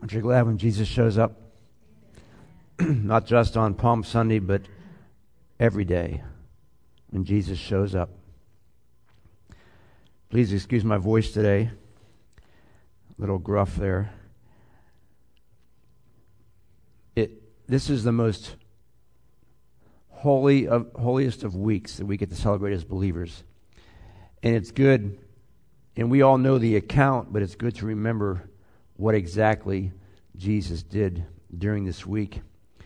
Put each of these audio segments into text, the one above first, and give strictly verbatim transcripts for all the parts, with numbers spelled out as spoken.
Aren't you glad when Jesus shows up? Not just on Palm Sunday, but every day when Jesus shows up. Please excuse my voice today. A little gruff there. It. This is the most holy of holiest of weeks that we get to celebrate as believers. And it's good, and we all know the account, but it's good to remember what exactly Jesus did during this week.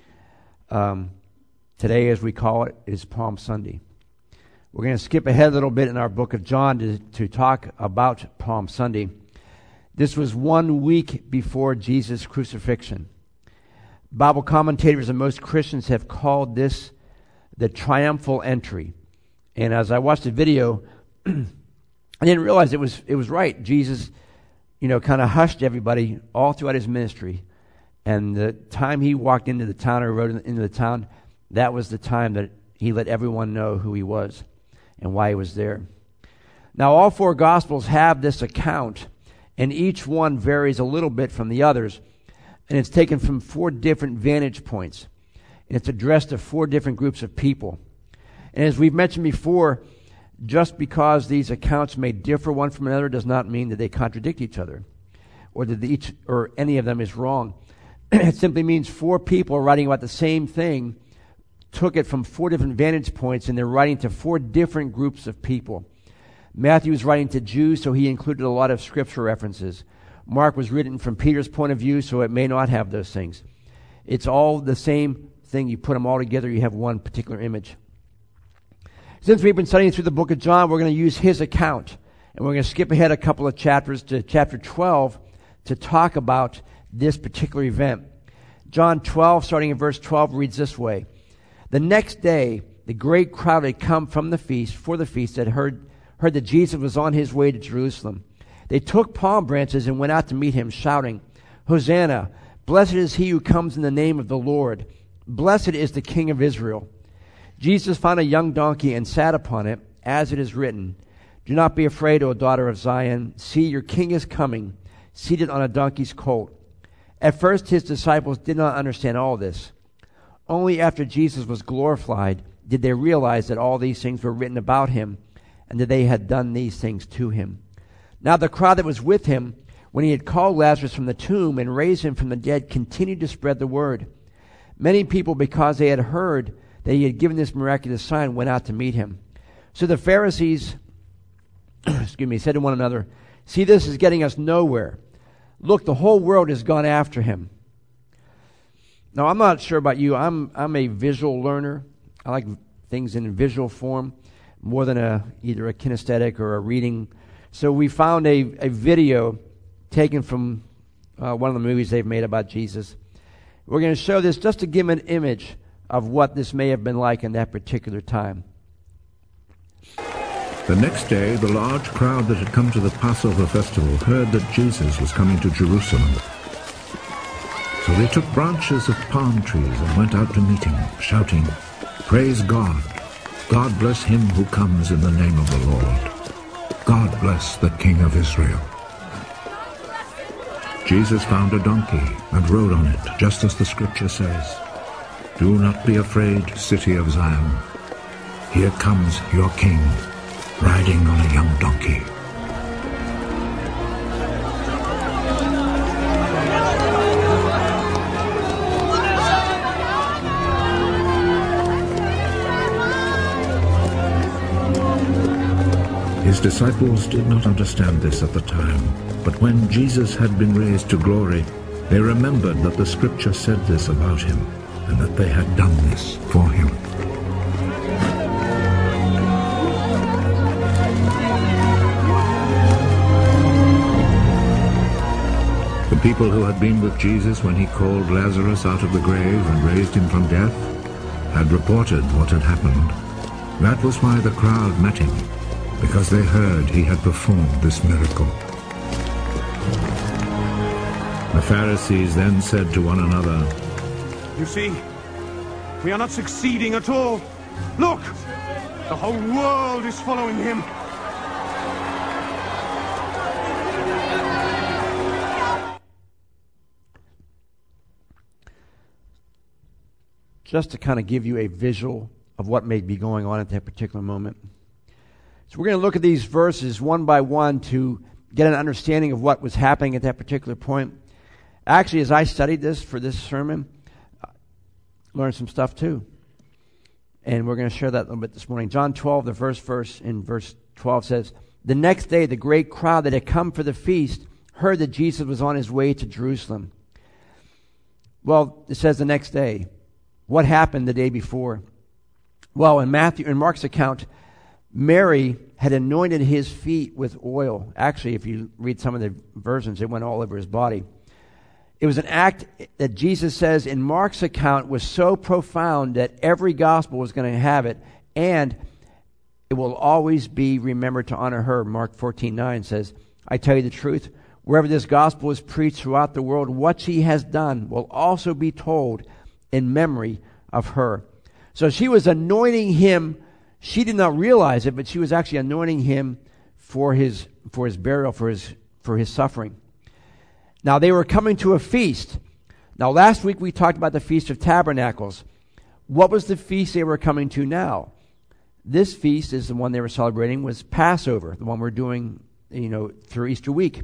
Um, today, as we call it, is Palm Sunday. We're going to skip ahead a little bit in our book of John to, to talk about Palm Sunday. This was one week before Jesus' crucifixion. Bible commentators and most Christians have called this the triumphal entry. And as I watched the video, I didn't realize it was it was right. Jesus, you know, kind of hushed everybody all throughout his ministry. And the time he walked into the town or rode into the town, that was the time that he let everyone know who he was and why he was there. Now, all four Gospels have this account, and each one varies a little bit from the others. And it's taken from four different vantage points. And it's addressed to four different groups of people. And as we've mentioned before, just because these accounts may differ one from another does not mean that they contradict each other, or that each or any of them is wrong. It simply means four people writing about the same thing took it from four different vantage points, and they're writing to four different groups of people. Matthew was writing to Jews, so he included a lot of scripture references. Mark was written from Peter's point of view, so it may not have those things. It's all the same thing. You put them all together, you have one particular image. Since we've been studying through the book of John, we're going to use his account. And we're going to skip ahead a couple of chapters to chapter twelve to talk about this particular event. John twelve, starting in verse twelve, reads this way. The next day, the great crowd had come from the feast, for the feast, had heard, heard that Jesus was on his way to Jerusalem. They took palm branches and went out to meet him, shouting, Hosanna! Blessed is he who comes in the name of the Lord. Blessed is the King of Israel. Jesus found a young donkey and sat upon it, as it is written, Do not be afraid, O daughter of Zion. See, your king is coming, seated on a donkey's colt. At first his disciples did not understand all this. Only after Jesus was glorified did they realize that all these things were written about him, and that they had done these things to him. Now the crowd that was with him, when he had called Lazarus from the tomb and raised him from the dead, continued to spread the word. Many people, because they had heard that he had given this miraculous sign, went out to meet him. So the Pharisees, excuse me, said to one another, See, this is getting us nowhere. Look, the whole world has gone after him. Now, I'm not sure about you. I'm I'm a visual learner. I like things in visual form more than a either a kinesthetic or a reading. So we found a, a video taken from uh, one of the movies they've made about Jesus. We're going to show this just to give an image of what this may have been like in that particular time. The next day, the large crowd that had come to the Passover festival heard that Jesus was coming to Jerusalem. So they took branches of palm trees and went out to meet him, shouting, Praise God! God bless him who comes in the name of the Lord. God bless the King of Israel. Jesus found a donkey and rode on it, just as the scripture says. Do not be afraid, city of Zion. Here comes your king, riding on a young donkey. His disciples did not understand this at the time, but when Jesus had been raised to glory, they remembered that the scripture said this about him, and that they had done this for him. The people who had been with Jesus when he called Lazarus out of the grave and raised him from death had reported what had happened. That was why the crowd met him, because they heard he had performed this miracle. The Pharisees then said to one another, You see, we are not succeeding at all. Look, the whole world is following him. just to kind of give you a visual of what may be going on at that particular moment. So we're going to look at these verses one by one to get an understanding of what was happening at that particular point. Actually, as I studied this for this sermon, I learned some stuff too. And we're going to share that a little bit this morning. John twelve, the first verse in verse twelve says, "The next day the great crowd that had come for the feast heard that Jesus was on his way to Jerusalem." Well, it says the next day. What happened the day before? Well, in Matthew, in Mark's account, Mary had anointed his feet with oil. Actually, if you read some of the versions, it went all over his body. It was an act that Jesus says in Mark's account was so profound that every gospel was going to have it, and it will always be remembered to honor her. Mark fourteen nine says, "I tell you the truth, wherever this gospel is preached throughout the world, what she has done will also be told in memory of her." So she was anointing him. She did not realize it, but she was actually anointing him for his for his burial, for his for his suffering. Now they were coming to a feast. Now last week we talked about the Feast of Tabernacles. What was the feast they were coming to now? This feast is the one they were celebrating, was Passover, the one we're doing, you know, through Easter week.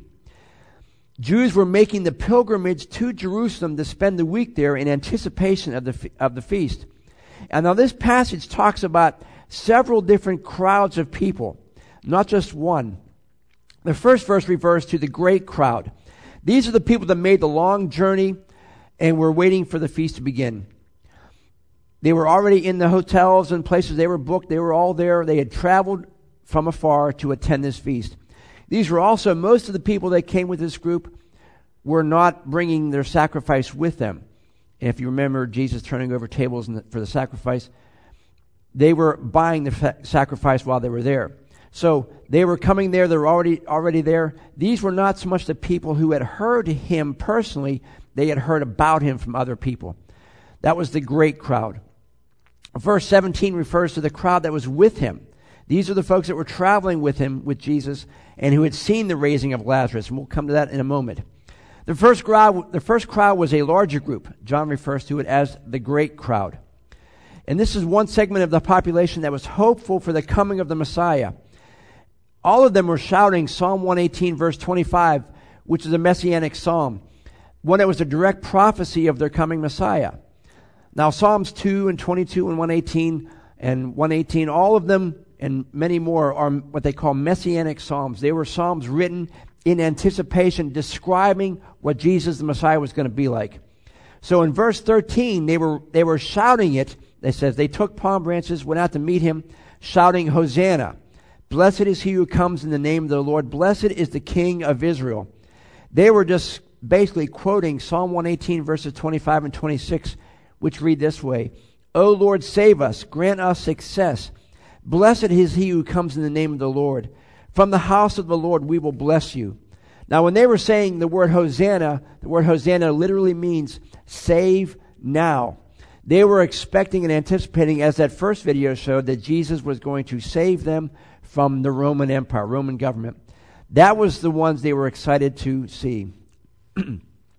Jews were making the pilgrimage to Jerusalem to spend the week there in anticipation of the of the feast. And now this passage talks about several different crowds of people, not just one. The first verse refers to the great crowd. These are the people that made the long journey and were waiting for the feast to begin. They were already in the hotels and places. They were booked. They were all there. They had traveled from afar to attend this feast. These were also, most of the people that came with this group were not bringing their sacrifice with them. And if you remember Jesus turning over tables in the, for the sacrifice, they were buying the fa- sacrifice while they were there. So they were coming there. They were already, already there. These were not so much the people who had heard him personally. They had heard about him from other people. That was the great crowd. Verse seventeen refers to the crowd that was with him. These are the folks that were traveling with him, with Jesus, and who had seen the raising of Lazarus. And we'll come to that in a moment. The first crowd, the first crowd was a larger group. John refers to it as the great crowd. And this is one segment of the population that was hopeful for the coming of the Messiah. All of them were shouting Psalm one eighteen, verse twenty-five, which is a messianic psalm, one that was a direct prophecy of their coming Messiah. Now, Psalms two and twenty-two and one eighteen and one eighteen, all of them and many more are what they call messianic psalms. They were psalms written in anticipation, describing what Jesus the Messiah was going to be like. So in verse thirteen, they were they were shouting it. They says they took palm branches, went out to meet him, shouting, "Hosanna! Blessed is he who comes in the name of the Lord. Blessed is the King of Israel." They were just basically quoting Psalm one eighteen, verses twenty-five and twenty-six, which read this way: "O Lord, save us, grant us success. Blessed is he who comes in the name of the Lord. From the house of the Lord we will bless you." Now, when they were saying the word Hosanna, the word Hosanna literally means save now. They were expecting and anticipating, as that first video showed, that Jesus was going to save them from the Roman Empire, Roman government. That was the ones they were excited to see. The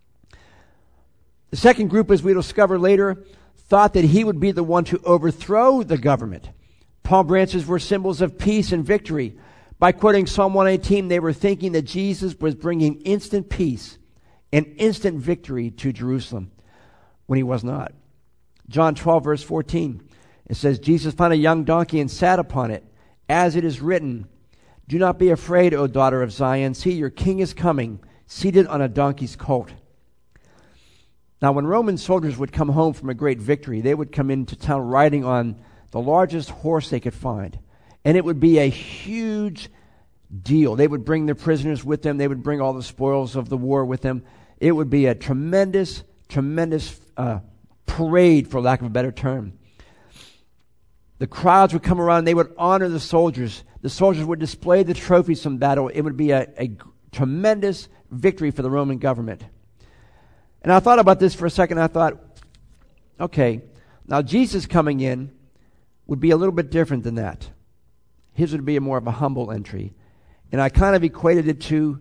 second group, as we'll discover later, thought that he would be the one to overthrow the government. Palm branches were symbols of peace and victory. By quoting Psalm one eighteen, they were thinking that Jesus was bringing instant peace and instant victory to Jerusalem, when he was not. John twelve, verse fourteen, it says, "Jesus found a young donkey and sat upon it, as it is written, 'Do not be afraid, O daughter of Zion. See, your king is coming, seated on a donkey's colt.'" Now, when Roman soldiers would come home from a great victory, they would come into town riding on the largest horse they could find. And it would be a huge deal. They would bring their prisoners with them. They would bring all the spoils of the war with them. It would be a tremendous, tremendous uh, parade, for lack of a better term. The crowds would come around. They would honor the soldiers. The soldiers would display the trophies from battle. It would be a, a tremendous victory for the Roman government. And I thought about this for a second. I thought, okay, now Jesus coming in would be a little bit different than that. His would be a more of a humble entry. And I kind of equated it to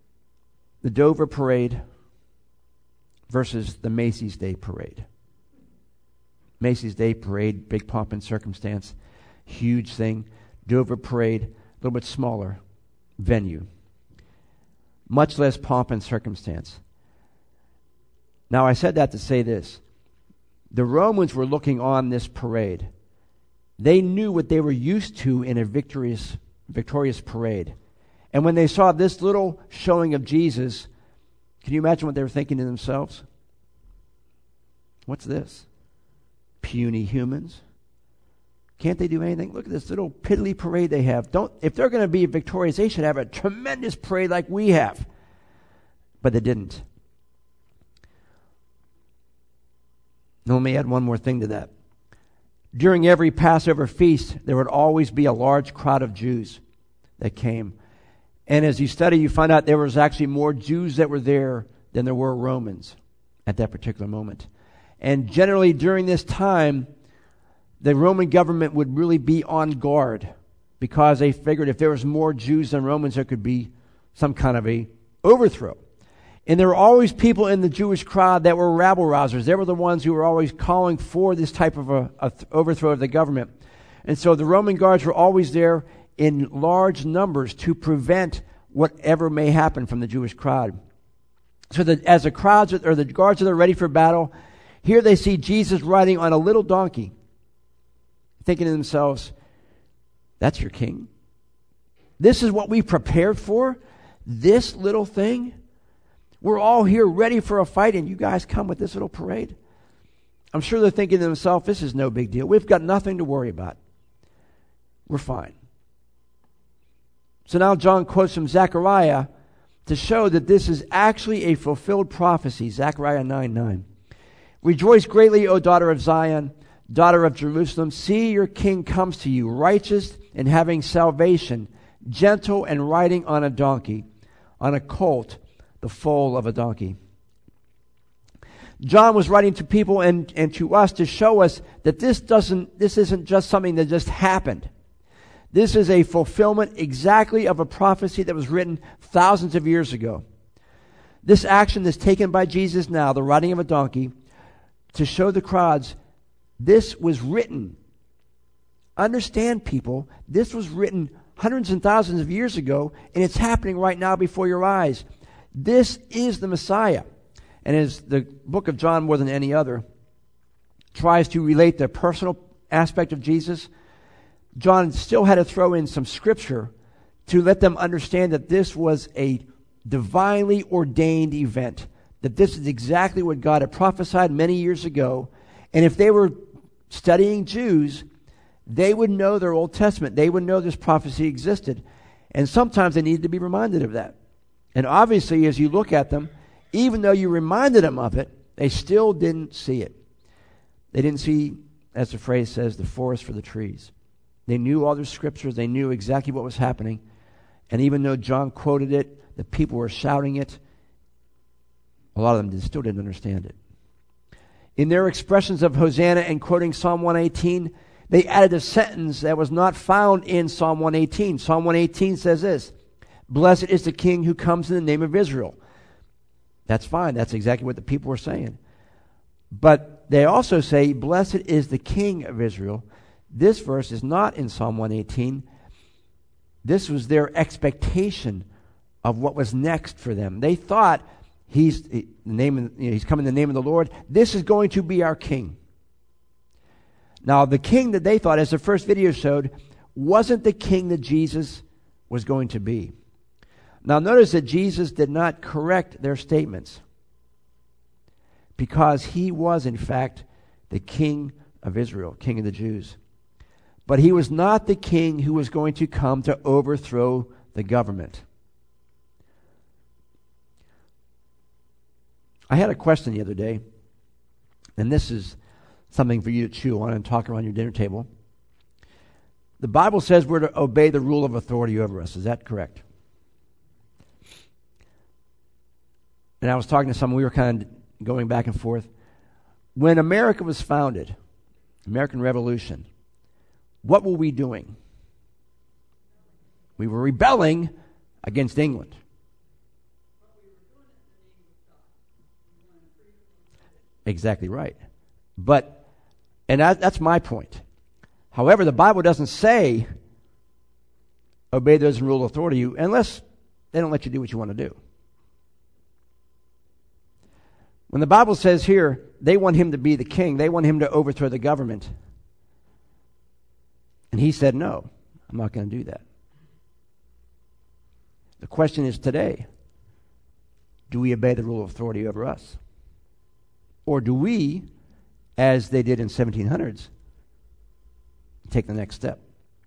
the Dover Parade versus the Macy's Day Parade. Macy's Day Parade, big pomp and circumstance, huge thing. Dover Parade, a little bit smaller venue. Much less pomp and circumstance. Now, I said that to say this. The Romans were looking on this parade. They knew what they were used to in a victorious, victorious parade. And when they saw this little showing of Jesus, can you imagine what they were thinking to themselves? What's this? Puny humans? Can't they do anything? Look at this little piddly parade they have. Don't, if they're going to be victorious, they should have a tremendous parade like we have. But they didn't. Now, let me add one more thing to that. During every Passover feast, there would always be a large crowd of Jews that came. And as you study, you find out there was actually more Jews that were there than there were Romans at that particular moment. And generally during this time, the Roman government would really be on guard because they figured if there was more Jews than Romans, there could be some kind of a overthrow. And there were always people in the Jewish crowd that were rabble-rousers. They were the ones who were always calling for this type of a, a th- overthrow of the government. And so the Roman guards were always there in large numbers to prevent whatever may happen from the Jewish crowd. So that as the crowds or the guards are ready for battle, here they see Jesus riding on a little donkey, thinking to themselves, that's your king? This is what we prepared for? This little thing? We're all here ready for a fight, and you guys come with this little parade? I'm sure they're thinking to themselves, this is no big deal. We've got nothing to worry about. We're fine. So now John quotes from Zechariah to show that this is actually a fulfilled prophecy. Zechariah nine nine. Rejoice greatly, O daughter of Zion, daughter of Jerusalem. See, your king comes to you, righteous and having salvation, gentle and riding on a donkey, on a colt, the foal of a donkey. John was writing to people and, and to us to show us that this doesn't, this isn't just something that just happened. This is a fulfillment exactly of a prophecy that was written thousands of years ago. This action is taken by Jesus now, the riding of a donkey, to show the crowds this was written. Understand, people, this was written hundreds and thousands of years ago, and it's happening right now before your eyes. This is the Messiah. And as the book of John, more than any other, tries to relate the personal aspect of Jesus, John still had to throw in some scripture to let them understand that this was a divinely ordained event, that this is exactly what God had prophesied many years ago. And if they were studying Jews, they would know their Old Testament. They would know this prophecy existed. And sometimes they needed to be reminded of that. And obviously, as you look at them, even though you reminded them of it, they still didn't see it. They didn't see, as the phrase says, the forest for the trees. They knew all the scriptures. They knew exactly what was happening. And even though John quoted it, the people were shouting it, a lot of them still didn't understand it. In their expressions of Hosanna and quoting Psalm one eighteen, they added a sentence that was not found in Psalm one eighteen. Psalm one eighteen says this, "Blessed is the King who comes in the name of Israel." That's fine. That's exactly what the people were saying. But they also say, "Blessed is the King of Israel." This verse is not in Psalm one eighteen. This was their expectation of what was next for them. They thought, he's the name of, you know, he's coming in the name of the Lord. This is going to be our king. Now, the king that they thought, as the first video showed, wasn't the king that Jesus was going to be. Now, notice that Jesus did not correct their statements because he was, in fact, the king of Israel, king of the Jews. But he was not the king who was going to come to overthrow the government. I had a question the other day, and this is something for you to chew on and talk around your dinner table. The Bible says we're to obey the rule of authority over us. Is that correct? And I was talking to someone, we were kind of going back and forth. When America was founded, American Revolution, what were we doing? We were rebelling against England. Exactly right. But And that, that's my point. However, the Bible doesn't say obey those in rule of authority you unless they don't let you do what you want to do. When the Bible says here, they want him to be the king, they want him to overthrow the government. And he said, no, I'm not going to do that. The question is today, do we obey the rule of authority over us? Or do we, as they did in seventeen hundreds, take the next step?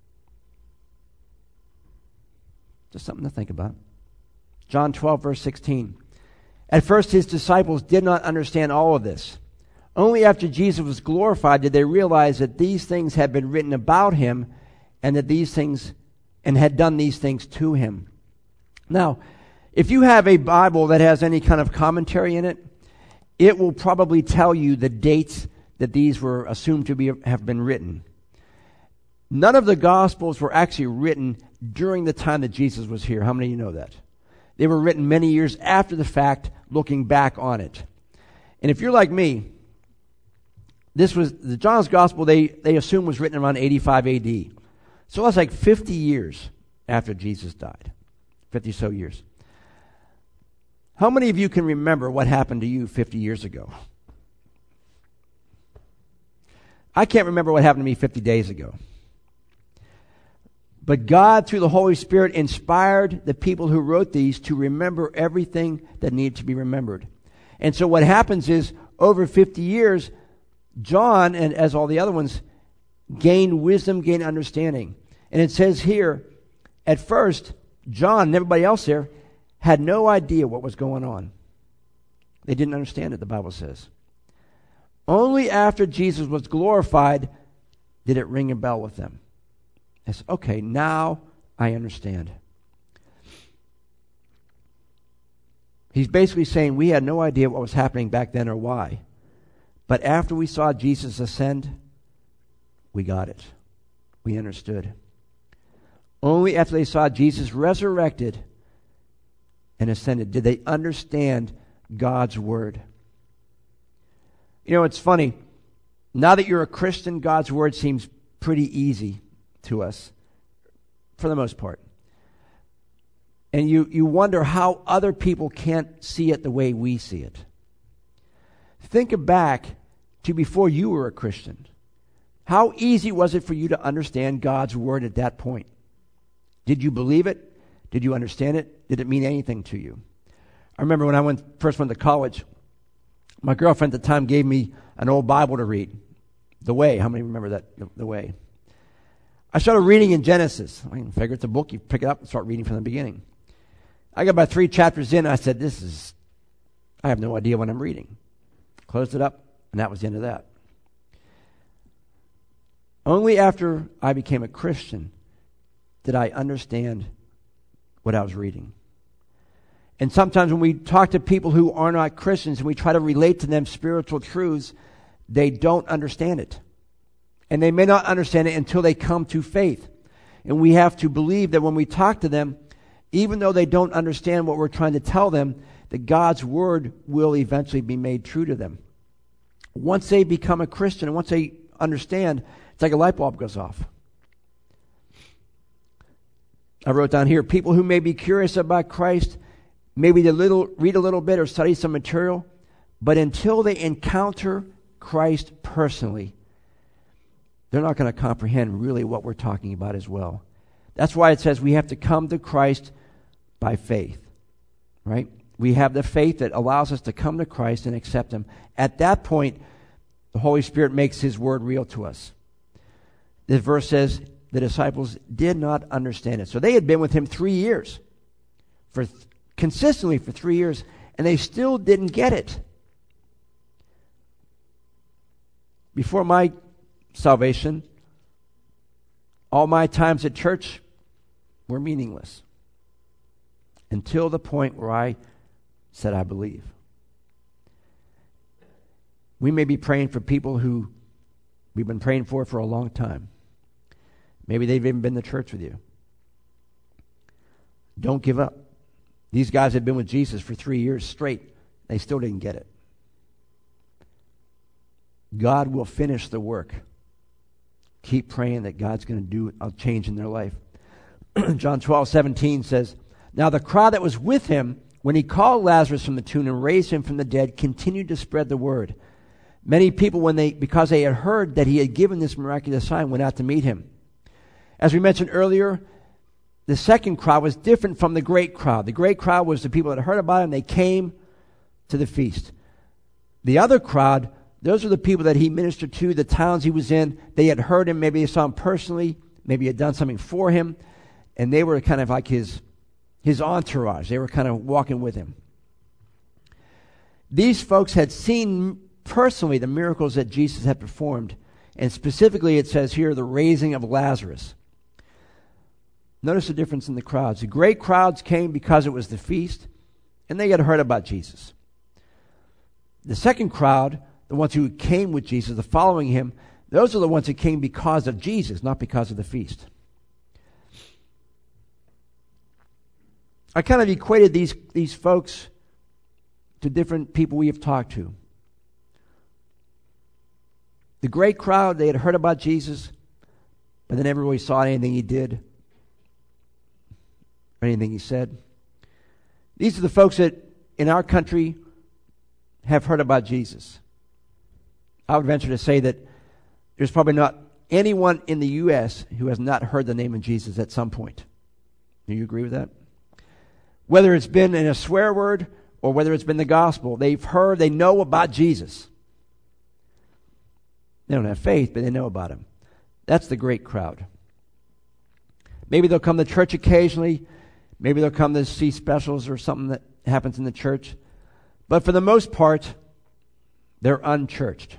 Just something to think about. John twelve, verse sixteen. At first his disciples did not understand all of this. Only after Jesus was glorified did they realize that these things had been written about him and that these things and had done these things to him. Now, if you have a Bible that has any kind of commentary in it, it will probably tell you the dates that these were assumed to be have been written. None of the Gospels were actually written during the time that Jesus was here. How many of you know that? They were written many years after the fact, looking back on it. And if you're like me, this was the John's Gospel they, they assume was written around eighty-five A D. So that's like fifty years after Jesus died. fifty so years. How many of you can remember what happened to you fifty years ago? I can't remember what happened to me fifty days ago. But God, through the Holy Spirit, inspired the people who wrote these to remember everything that needed to be remembered. And so what happens is, over fifty years, John, and as all the other ones, gained wisdom, gained understanding. And it says here, at first, John and everybody else there had no idea what was going on. They didn't understand it, the Bible says. Only after Jesus was glorified did it ring a bell with them. It's okay, now I understand. He's basically saying we had no idea what was happening back then or why. But after we saw Jesus ascend, we got it. We understood. Only after they saw Jesus resurrected and ascended did they understand God's word. You know, it's funny. Now that you're a Christian, God's word seems pretty easy to us, for the most part. And you, you wonder how other people can't see it the way we see it. Think back to before you were a Christian. How easy was it for you to understand God's word at that point? Did you believe it? Did you understand it? Did it mean anything to you? I remember when I went first went to college, my girlfriend at the time gave me an old Bible to read. The Way. How many remember that? The, the Way. I started reading in Genesis. I figure it's a book. You pick it up and start reading from the beginning. I got about three chapters in. I said, this is, I have no idea what I'm reading. Closed it up, and that was the end of that. Only after I became a Christian did I understand what I was reading. And sometimes when we talk to people who are not Christians and we try to relate to them spiritual truths, they don't understand it. And they may not understand it until they come to faith. And we have to believe that when we talk to them, even though they don't understand what we're trying to tell them, that God's word will eventually be made true to them. Once they become a Christian and once they understand, it's like a light bulb goes off. I wrote down here, people who may be curious about Christ, maybe they little, read a little bit or study some material, but until they encounter Christ personally, they're not going to comprehend really what we're talking about as well. That's why it says we have to come to Christ by faith, right? We have the faith that allows us to come to Christ and accept him. At that point, the Holy Spirit makes his word real to us. This verse says the disciples did not understand it. So they had been with him three years, for th- consistently for three years, and they still didn't get it. Before my salvation, all my times at church were meaningless until the point where I said I believe. We may be praying for people who we've been praying for for a long time. Maybe they've even been to church with you. Don't give up. These guys have been with Jesus for three years straight. They still didn't get it. God will finish the work. Keep praying that God's going to do a change in their life. John twelve seventeen says, "Now the crowd that was with him when he called Lazarus from the tomb and raised him from the dead continued to spread the word. Many people, when they because they had heard that he had given this miraculous sign, went out to meet him." As we mentioned earlier, the second crowd was different from the great crowd. The great crowd was the people that heard about him. They came to the feast. The other crowd, those were the people that he ministered to, the towns he was in. They had heard him. Maybe they saw him personally. Maybe he had done something for him. And they were kind of like his, his entourage. They were kind of walking with him. These folks had seen personally the miracles that Jesus had performed. And specifically, it says here, the raising of Lazarus. Notice the difference in the crowds. The great crowds came because it was the feast, and they had heard about Jesus. The second crowd, the ones who came with Jesus, the following him, those are the ones who came because of Jesus, not because of the feast. I kind of equated these, these folks to different people we have talked to. The great crowd, they had heard about Jesus, but they never really saw anything he did or anything he said. These are the folks that in our country have heard about Jesus. I would venture to say that there's probably not anyone in the U S who has not heard the name of Jesus at some point. Do you agree with that? Whether it's been in a swear word or whether it's been the gospel, they've heard, they know about Jesus. They don't have faith, but they know about him. That's the great crowd. Maybe they'll come to church occasionally. Maybe they'll come to see specials or something that happens in the church. But for the most part, they're unchurched.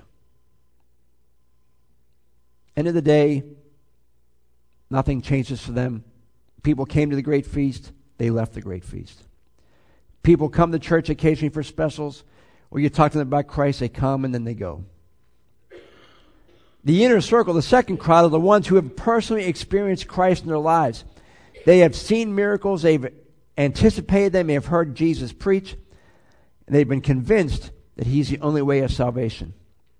End of the day, nothing changes for them. People came to the great feast. They left the great feast. People come to church occasionally for specials, or you talk to them about Christ, they come and then they go. The inner circle, the second crowd, are the ones who have personally experienced Christ in their lives. They have seen miracles, they've anticipated them, they have heard Jesus preach, and they've been convinced that he's the only way of salvation.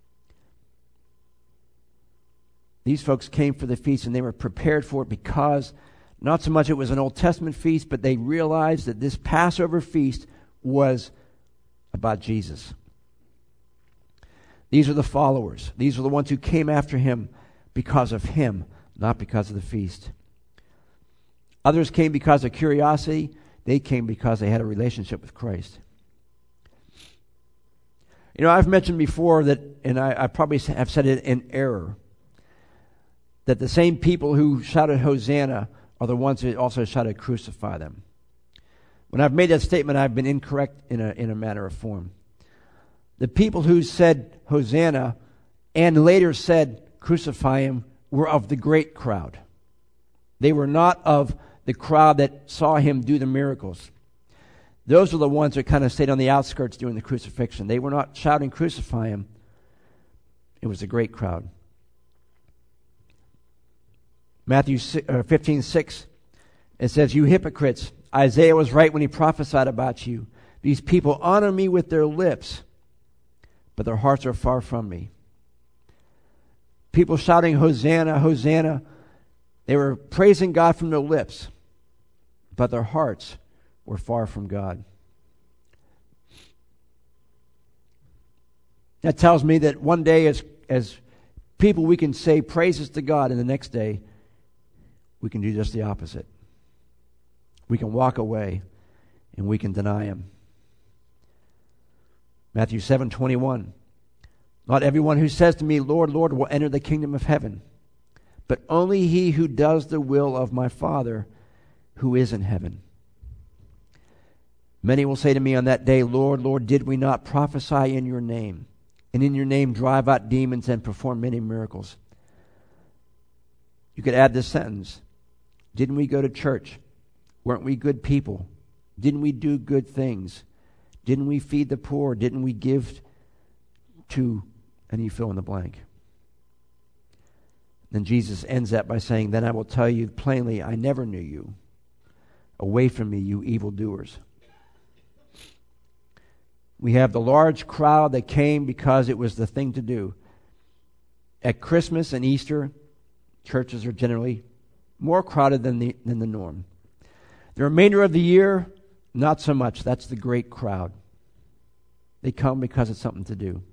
These folks came for the feast and they were prepared for it because not so much it was an Old Testament feast, but they realized that this Passover feast was about Jesus. These are the followers. These are the ones who came after him because of him, not because of the feast. Others came because of curiosity. They came because they had a relationship with Christ. You know, I've mentioned before that, and I, I probably have said it in error, that the same people who shouted Hosanna are the ones who also shouted crucify them. When I've made that statement, I've been incorrect in a, in a matter of form. The people who said Hosanna and later said crucify him were of the great crowd. They were not of the crowd that saw him do the miracles. Those are the ones that kind of stayed on the outskirts during the crucifixion. They were not shouting crucify him. It was a great crowd. Matthew fifteen six, it says, "You hypocrites, Isaiah was right when he prophesied about you. These people honor me with their lips, but their hearts are far from me." People shouting Hosanna, Hosanna, they were praising God from their lips, but their hearts were far from God. That tells me that one day as, as people we can say praises to God, and the next day we can do just the opposite. We can walk away and we can deny him. Matthew seven twenty-one. "Not everyone who says to me, 'Lord, Lord,' will enter the kingdom of heaven, but only he who does the will of my Father who is in heaven. Many will say to me on that day, 'Lord, Lord, did we not prophesy in your name, and in your name drive out demons and perform many miracles?'" You could add this sentence. Didn't we go to church? Weren't we good people? Didn't we do good things? Didn't we feed the poor? Didn't we give to, and you fill in the blank. Then Jesus ends that by saying, "Then I will tell you plainly, I never knew you. Away from me, you evildoers." We have the large crowd that came because it was the thing to do. at Christmas and Easter, churches are generally more crowded than the, than the norm. The remainder of the year, not so much. That's the great crowd. They come because it's something to do.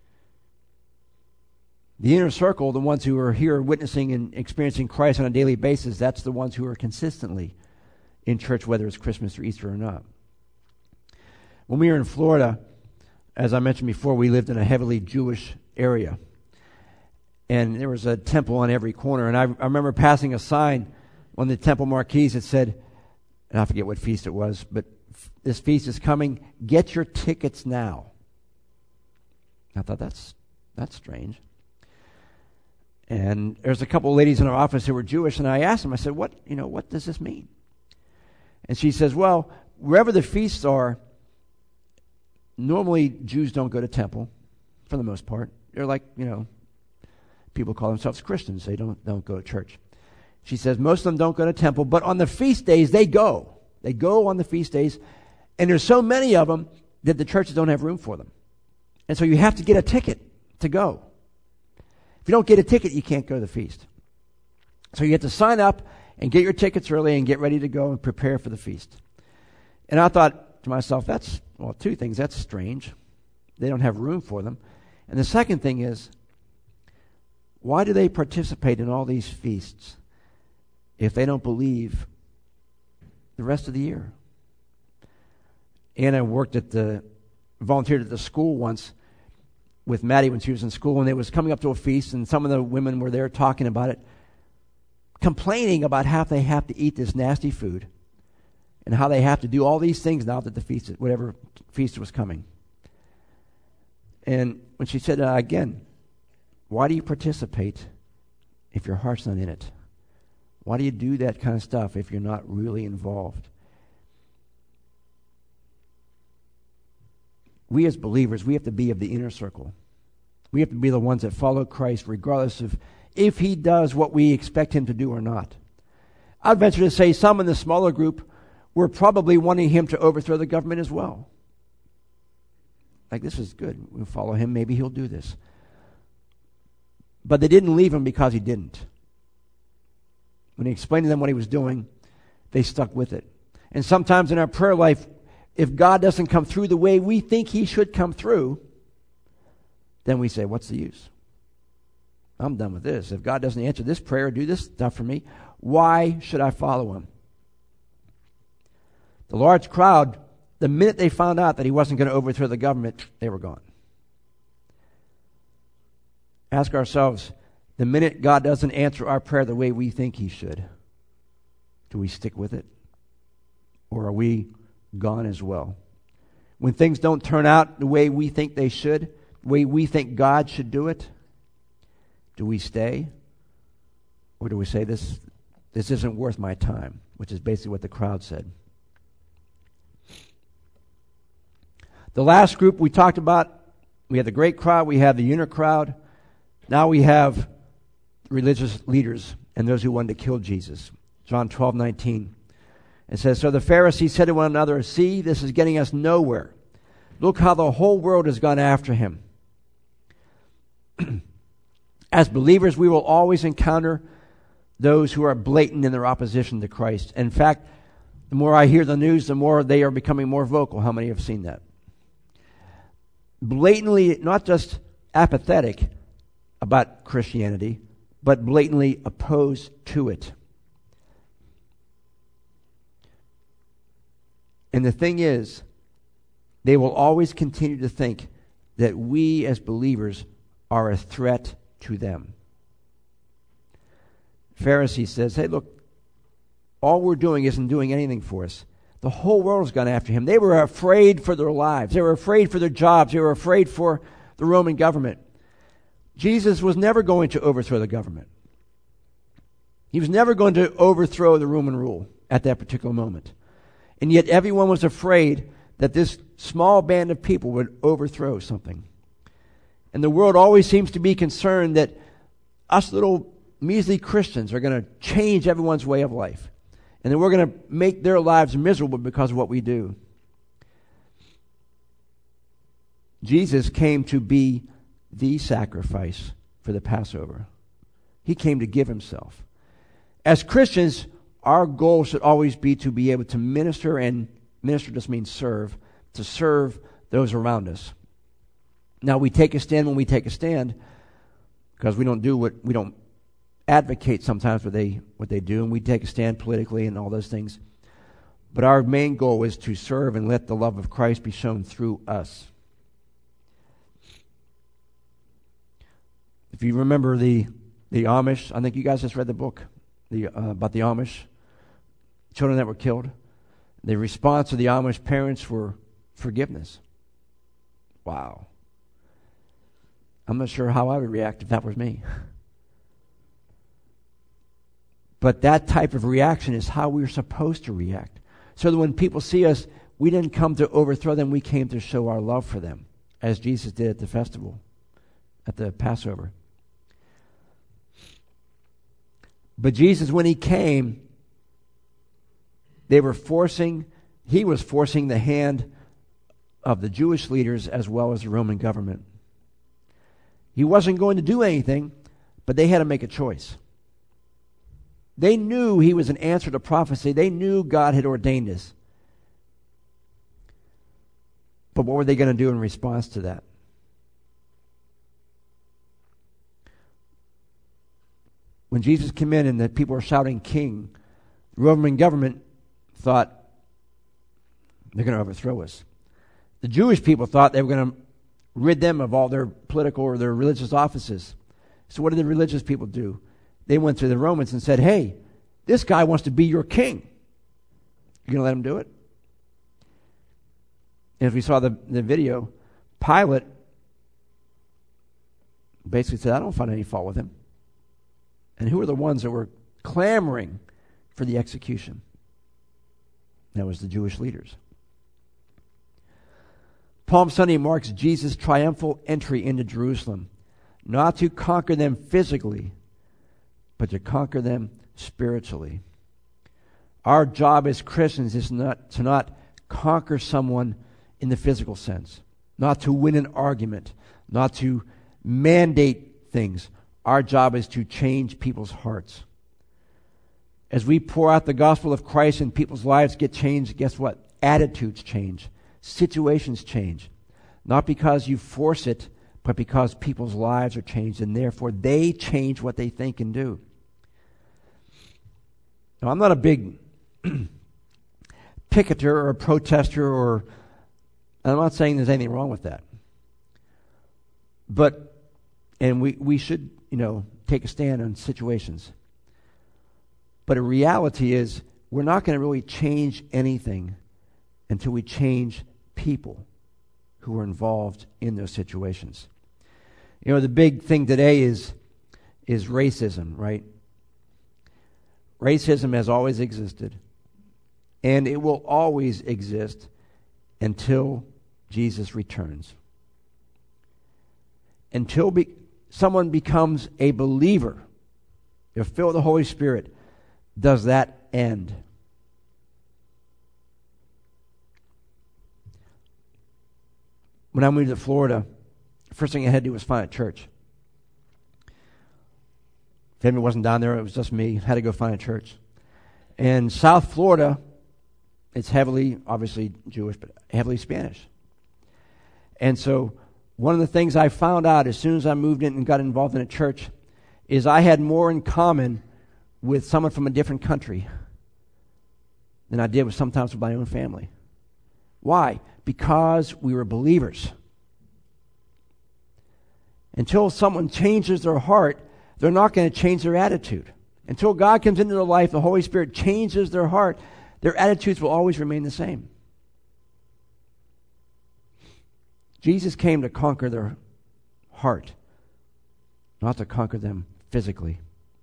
The inner circle, the ones who are here witnessing and experiencing Christ on a daily basis, that's the ones who are consistently in church, whether it's Christmas or Easter or not. When we were in Florida, as I mentioned before, we lived in a heavily Jewish area. And there was a temple on every corner. And I, I remember passing a sign on the temple marquees that said, and I forget what feast it was, but f- this feast is coming. Get your tickets now. I thought, that's that's strange. And there's a couple of ladies in our office who were Jewish, and I asked them, I said, what, you know, what does this mean? And she says, well, wherever the feasts are, normally Jews don't go to temple, for the most part. They're like, you know, people call themselves Christians. They don't, don't go to church. She says most of them don't go to temple, but on the feast days, they go. They go on the feast days, and there's so many of them that the churches don't have room for them. And so you have to get a ticket to go. If you don't get a ticket, you can't go to the feast. So you have to sign up and get your tickets early and get ready to go and prepare for the feast. And I thought to myself, that's, well, two things. That's strange. They don't have room for them. And the second thing is, why do they participate in all these feasts if they don't believe the rest of the year? Anna worked at the, volunteered at the school once with Maddie when she was in school, and it was coming up to a feast, and some of the women were there talking about it, complaining about how they have to eat this nasty food and how they have to do all these things now that the feast, whatever feast was coming. And when she said that again, why do you participate if your heart's not in it? Why do you do that kind of stuff if you're not really involved? We as believers, we have to be of the inner circle. We have to be the ones that follow Christ regardless of if he does what we expect him to do or not. I'd venture to say some in the smaller group were probably wanting him to overthrow the government as well. Like, this is good. We'll follow him. Maybe he'll do this. But they didn't leave him because he didn't. When he explained to them what he was doing, they stuck with it. And sometimes in our prayer life, if God doesn't come through the way we think he should come through, then we say, what's the use? I'm done with this. If God doesn't answer this prayer or do this stuff for me, why should I follow him? The large crowd, the minute they found out that he wasn't going to overthrow the government, they were gone. Ask ourselves, the minute God doesn't answer our prayer the way we think he should, do we stick with it? Or are we gone as well? When things don't turn out the way we think they should, the way we think God should do it, do we stay? Or do we say, this, this isn't worth my time, which is basically what the crowd said. The last group we talked about, we had the great crowd, we have the inner crowd. Now we have religious leaders and those who wanted to kill Jesus. John twelve nineteen. It says, so the Pharisees said to one another, see, this is getting us nowhere. Look how the whole world has gone after him. As believers, we will always encounter those who are blatant in their opposition to Christ. In fact, the more I hear the news, the more they are becoming more vocal. How many have seen that? Blatantly, not just apathetic about Christianity, but blatantly opposed to it. And the thing is, they will always continue to think that we as believers are a threat to them. Pharisee says, hey, look, all we're doing isn't doing anything for us. The whole world has gone after him. They were afraid for their lives. They were afraid for their jobs. They were afraid for the Roman government. Jesus was never going to overthrow the government. He was never going to overthrow the Roman rule at that particular moment. And yet everyone was afraid that this small band of people would overthrow something. And the world always seems to be concerned that us little measly Christians are going to change everyone's way of life. And that we're going to make their lives miserable because of what we do. Jesus came to be the sacrifice for for the Passover. He came to give himself. As Christians, our goal should always be to be able to minister, and minister just means serve, to serve those around us. Now, we take a stand when we take a stand, because we don't do what, we don't advocate sometimes what they, what they do, and we take a stand politically and all those things. But our main goal is to serve and let the love of Christ be shown through us. If you remember the, the Amish, I think you guys just read the book the, uh, about the Amish, children that were killed. The response of the Amish parents were forgiveness. Wow. I'm not sure how I would react if that was me. But that type of reaction is how we're supposed to react. So that when people see us, we didn't come to overthrow them, we came to show our love for them, as Jesus did at the festival, at the Passover. But Jesus, when he came, they were forcing, he was forcing the hand of the Jewish leaders as well as the Roman government. He wasn't going to do anything, but they had to make a choice. They knew he was an answer to prophecy. They knew God had ordained this. But what were they going to do in response to that? When Jesus came in and the people were shouting king, the Roman government thought they're going to overthrow us. The Jewish people thought they were going to rid them of all their political or their religious offices. So what did the religious people do? They went to the Romans and said, hey, this guy wants to be your king. You going to let him do it? And as we saw the, the video, Pilate basically said, I don't find any fault with him. And who were the ones that were clamoring for the execution? That was the Jewish leaders. Palm Sunday marks Jesus' triumphal entry into Jerusalem, not to conquer them physically, but to conquer them spiritually. Our job as Christians is not to not conquer someone in the physical sense, not to win an argument, not to mandate things. Our job is to change people's hearts. As we pour out the gospel of Christ and people's lives get changed, guess what? Attitudes change. Situations change. Not because you force it, but because people's lives are changed, and therefore they change what they think and do. Now, I'm not a big picketer or a protester, or I'm not saying there's anything wrong with that. But, and we, we should, you know, take a stand on situations. But a reality is, we're not going to really change anything until we change people who are involved in those situations. You know, the big thing today is is racism, right? Racism has always existed, and it will always exist until Jesus returns. Until be, someone becomes a believer, they're filled with the Holy Spirit, does that end? When I moved to Florida, the first thing I had to do was find a church. Family wasn't down there, it was just me. Had to go find a church. And South Florida, it's heavily, obviously Jewish, but heavily Spanish. And so one of the things I found out as soon as I moved in and got involved in a church is I had more in common with someone from a different country than I did with sometimes with my own family. Why? Because we were believers. Until someone changes their heart, they're not going to change their attitude. Until God comes into their life, the Holy Spirit changes their heart, their attitudes will always remain the same. Jesus came to conquer their heart, not to conquer them physically.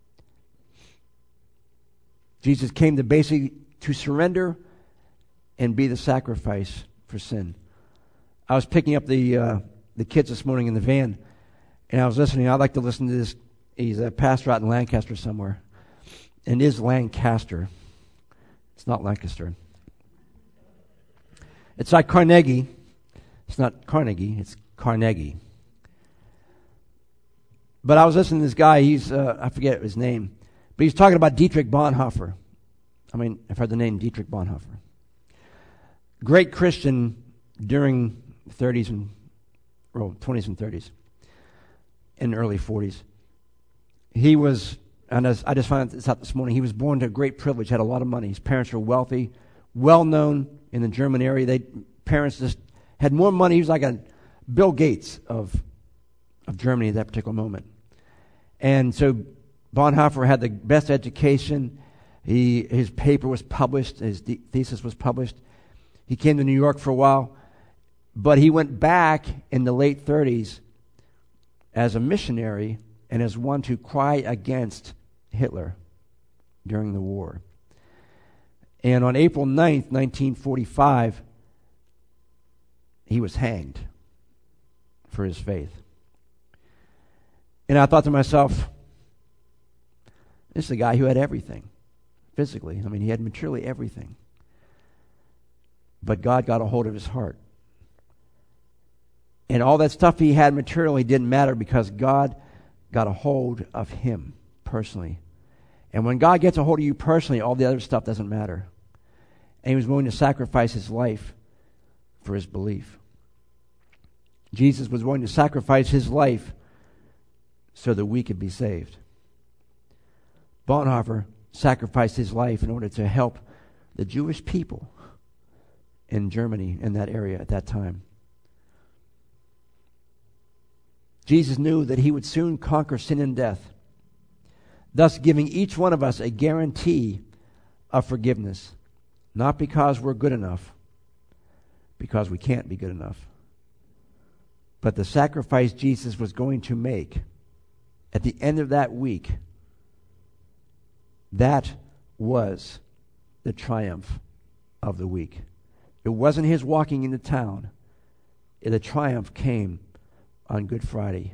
Jesus came to basically to surrender and be the sacrifice for sin. I was picking up the uh, the kids this morning in the van, and I was listening. I like to listen to this. He's a pastor out in Lancaster somewhere, and it is Lancaster. It's not Lancaster. It's like Carnegie. It's not Carnegie. It's Carnegie. But I was listening to this guy, he's, uh, I forget his name, but he's talking about Dietrich Bonhoeffer. I mean, I've heard the name Dietrich Bonhoeffer. Great Christian during the thirties and, well, twenties and thirties, and early forties. He was, and as I just found this out this morning, he was born to great privilege, had a lot of money. His parents were wealthy, well-known in the German area. They parents just had more money. He was like a Bill Gates of, of Germany at that particular moment. And so Bonhoeffer had the best education. He, his paper was published. His de- thesis was published. He came to New York for a while. But he went back in the late thirties as a missionary and as one to cry against Hitler during the war. And on April ninth, nineteen forty-five, he was hanged for his faith. And I thought to myself, this is a guy who had everything, physically. I mean, he had materially everything. But God got a hold of his heart. And all that stuff he had materially didn't matter because God got a hold of him personally. And when God gets a hold of you personally, all the other stuff doesn't matter. And he was willing to sacrifice his life for his belief. Jesus was willing to sacrifice his life so that we could be saved. Bonhoeffer sacrificed his life in order to help the Jewish people in Germany, in that area at that time. Jesus knew that he would soon conquer sin and death, thus giving each one of us a guarantee of forgiveness, not because we're good enough, because we can't be good enough, but the sacrifice Jesus was going to make at the end of that week, that was the triumph of the week. It wasn't his walking into town. The triumph came on Good Friday.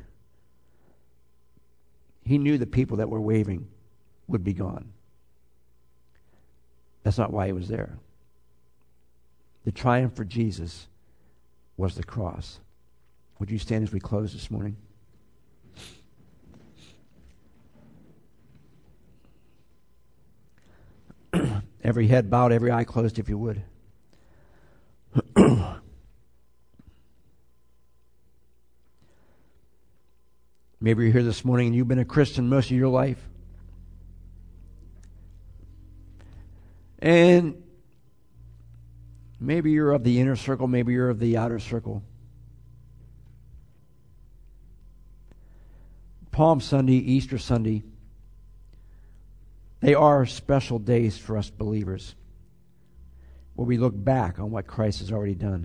He knew the people that were waving would be gone. That's not why he was there. The triumph for Jesus was the cross. Would you stand as we close this morning? Every head bowed, every eye closed, if you would. Maybe you're here this morning and you've been a Christian most of your life. And maybe you're of the inner circle, maybe you're of the outer circle. Palm Sunday, Easter Sunday, they are special days for us believers, where we look back on what Christ has already done.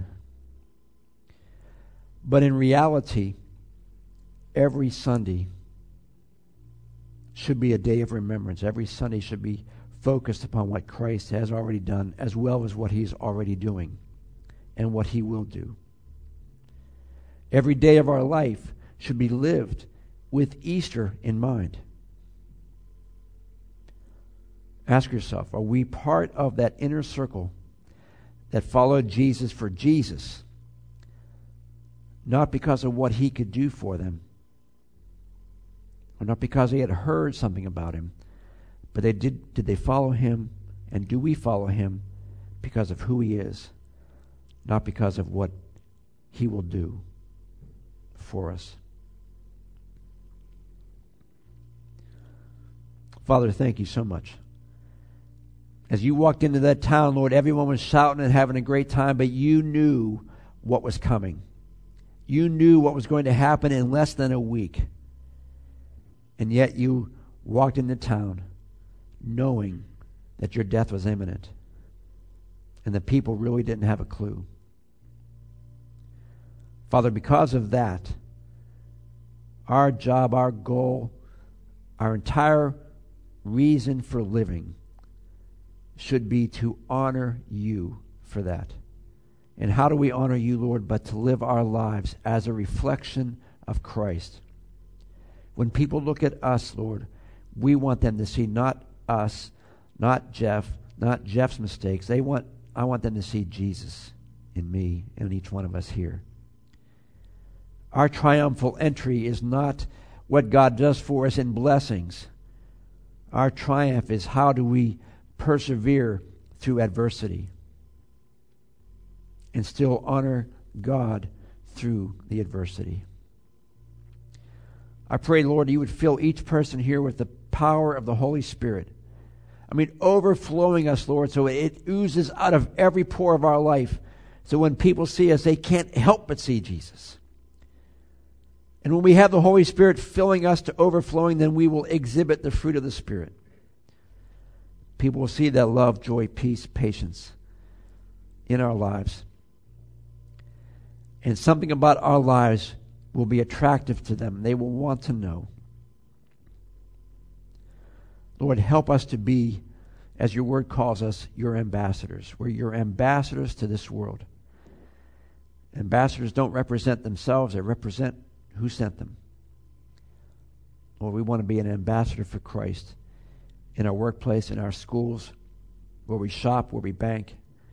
But in reality, every Sunday should be a day of remembrance. Every Sunday should be focused upon what Christ has already done, as well as what he's already doing and what he will do. Every day of our life should be lived with Easter in mind. Ask yourself, are we part of that inner circle that followed Jesus for Jesus, not because of what he could do for them, or not because they had heard something about him, but they did did they follow him, and do we follow him because of who he is, not because of what he will do for us? Father, thank you so much. As you walked into that town, Lord, everyone was shouting and having a great time, but you knew what was coming. You knew what was going to happen in less than a week. And yet you walked into town knowing that your death was imminent. And the people really didn't have a clue. Father, because of that, our job, our goal, our entire reason for living should be to honor you for that. And how do we honor you, Lord, but to live our lives as a reflection of Christ? When people look at us, Lord, we want them to see not us, not Jeff, not Jeff's mistakes. They want, I want them to see Jesus in me and in each one of us here. Our triumphal entry is not what God does for us in blessings. Our triumph is how do we persevere through adversity and still honor God through the adversity. I pray, Lord, you would fill each person here with the power of the Holy Spirit. I mean, overflowing us, Lord, so it oozes out of every pore of our life. So when people see us, they can't help but see Jesus. And when we have the Holy Spirit filling us to overflowing, then we will exhibit the fruit of the Spirit. People will see that love, joy, peace, patience in our lives. And something about our lives will be attractive to them. They will want to know. Lord, help us to be, as your word calls us, your ambassadors. We're your ambassadors to this world. Ambassadors don't represent themselves, they represent who sent them. Lord, we want to be an ambassador for Christ in our workplace, in our schools, where we shop, where we bank.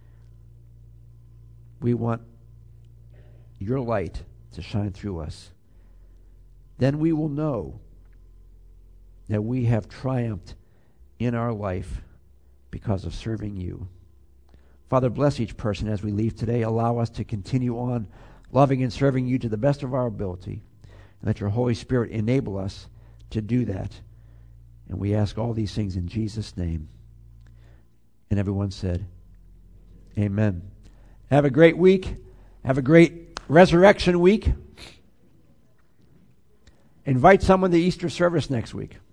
We want your light to shine through us. Then we will know that we have triumphed in our life because of serving you. Father, bless each person as we leave today. Allow us to continue on loving and serving you to the best of our ability. And let your Holy Spirit enable us to do that. And we ask all these things in Jesus' name. And everyone said, amen. Have a great week. Have a great Resurrection week. Invite someone to Easter service next week.